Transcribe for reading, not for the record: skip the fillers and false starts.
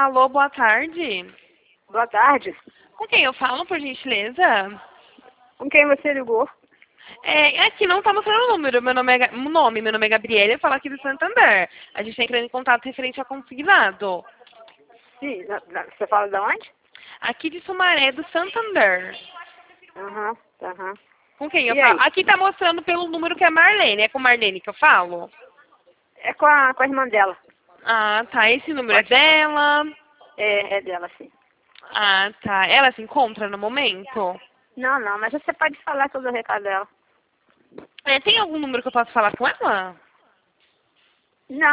Alô, boa tarde. Boa tarde. Com quem eu falo, por gentileza? Com quem você ligou? Aqui não tá mostrando o número. Meu nome é Gabriela, eu falo aqui do Santander. A gente tá entrando em contato referente a consignado. Sim, você fala de onde? Aqui de Sumaré, do Santander. Aham, aham. Com quem eu E falo? aí? Aqui tá mostrando pelo número que é Marlene. É com Marlene que eu falo? É com a irmã dela. Ah, tá. Esse número é Pode. dela. É dela, sim. Ah, tá. Ela se encontra no momento? Não, mas você pode falar sobre o recado dela. Tem algum número que eu posso falar com ela?